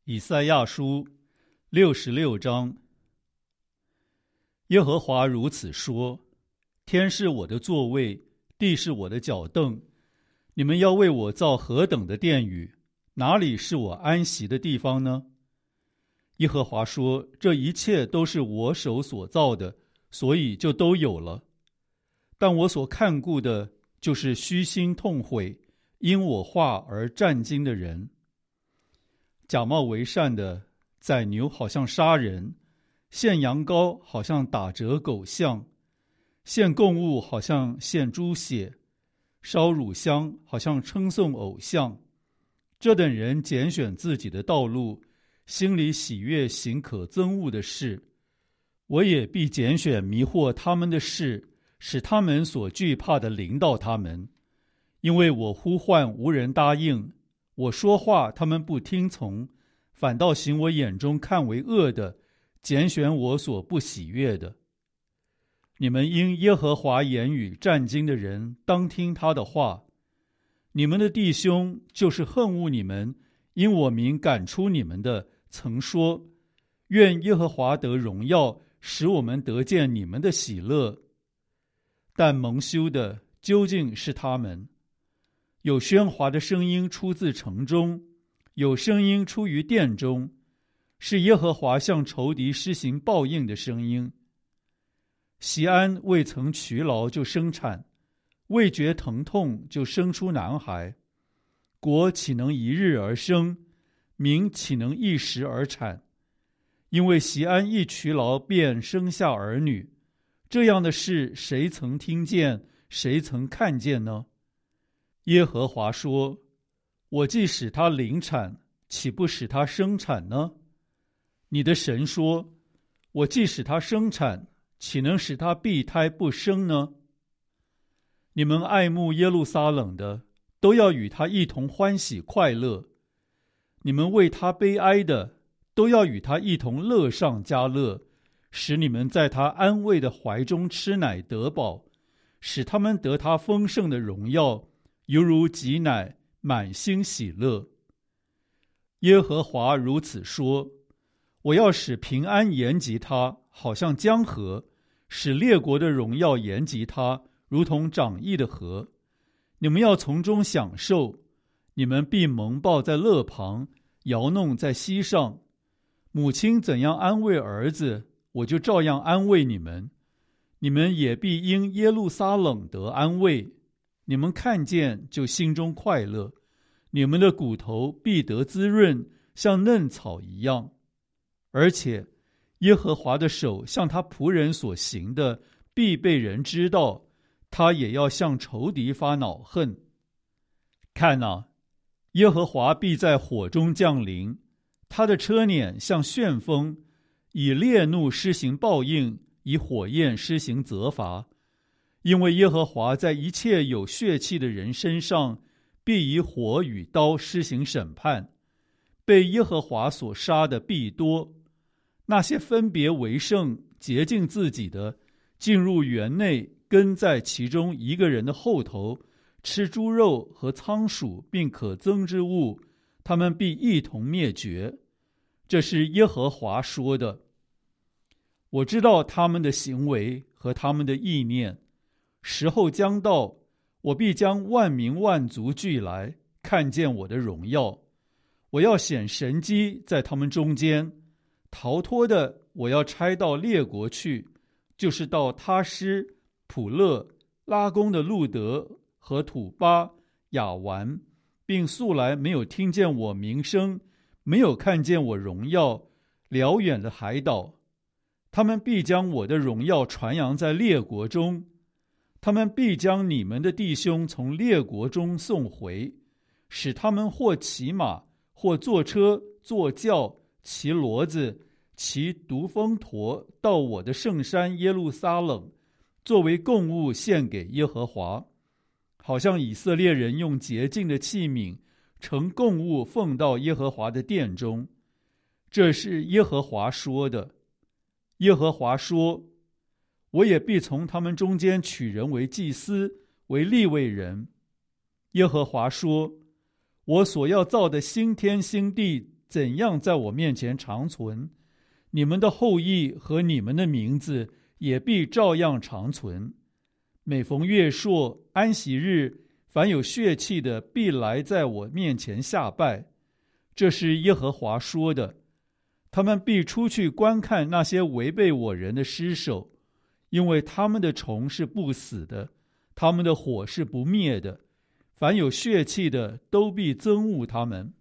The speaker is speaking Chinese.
以赛亚书66章。耶和华如此说：天是我的座位，地是我的脚凳，你们要为我造何等的殿宇？哪里是我安息的地方呢？耶和华说：这一切都是我手所造的，所以就都有了。但我所看顾的，就是虚心痛悔，因我话而战惊的人。假冒为善的宰牛好像杀人，献羊羔好像打折狗象，献供物好像献猪血，烧乳香好像称颂偶像。这等人拣选自己的道路，心里喜悦行可憎恶的事。我也必拣选迷惑他们的事，使他们所惧怕的临到他们。因为我呼唤无人答应，我说话他们不听从，反倒行我眼中看为恶的，拣选我所不喜悦的。你们因耶和华言语战惊的人，当听他的话。你们的弟兄就是恨恶你们，因我名赶出你们的，曾说：愿耶和华得荣耀，使我们得见你们的喜乐。但蒙羞的究竟是他们。有喧哗的声音出自城中，有声音出于殿中，是耶和华向仇敌施行报应的声音。锡安未曾劬劳就生产，未觉疼痛就生出男孩。国岂能一日而生？民岂能一时而产？因为锡安一劬劳便生下儿女，这样的事谁曾听见，谁曾看见呢？耶和华说：我既使他临产，岂不使他生产呢？你的神说：我既使他生产，岂能使他闭胎不生呢？你们爱慕耶路撒冷的，都要与他一同欢喜快乐；你们为他悲哀的，都要与他一同乐上加乐，使你们在他安慰的怀中吃奶得饱，使他们得他丰盛的荣耀，犹如挤奶，满心喜乐。耶和华如此说：我要使平安延及他，好像江河；使列国的荣耀延及他，如同涨溢的河。你们要从中享受，你们必蒙抱在勒旁，摇弄在膝上。母亲怎样安慰儿子，我就照样安慰你们。你们也必因耶路撒冷得安慰。你们看见就心中快乐，你们的骨头必得滋润，像嫩草一样。而且耶和华的手向他仆人所行的，必被人知道，他也要向仇敌发恼恨。看哪，耶和华必在火中降临，他的车辇像旋风，以烈怒施行报应，以火焰施行责罚。因为耶和华在一切有血气的人身上，必以火与刀施行审判。被耶和华所杀的必多。那些分别为圣、洁净自己的，进入园内，跟在其中一个人的后头，吃猪肉和仓鼠并可憎之物，他们必一同灭绝。这是耶和华说的。我知道他们的行为和他们的意念，时候将到，我必将万民万族聚来，看见我的荣耀。我要显神迹在他们中间，逃脱的我要差到列国去，就是到他施、普勒、拉宫的路德和土巴、亚完，并素来没有听见我名声，没有看见我荣耀，辽远的海岛。他们必将我的荣耀传扬在列国中，他们必将你们的弟兄从列国中送回，使他们或骑马，或坐车，坐轿，骑骡子，骑独峰驼，到我的圣山耶路撒冷，作为供物献给耶和华，好像以色列人用洁净的器皿盛供物奉到耶和华的殿中。这是耶和华说的。耶和华说：我也必从他们中间取人为祭司，为利未人。耶和华说：我所要造的新天新地怎样在我面前长存，你们的后裔和你们的名字也必照样长存。每逢月朔、安息日，凡有血气的，必来在我面前下拜。这是耶和华说的。他们必出去观看那些违背我人的尸首，因为他们的虫是不死的，他们的火是不灭的。凡有血气的，都必憎恶他们。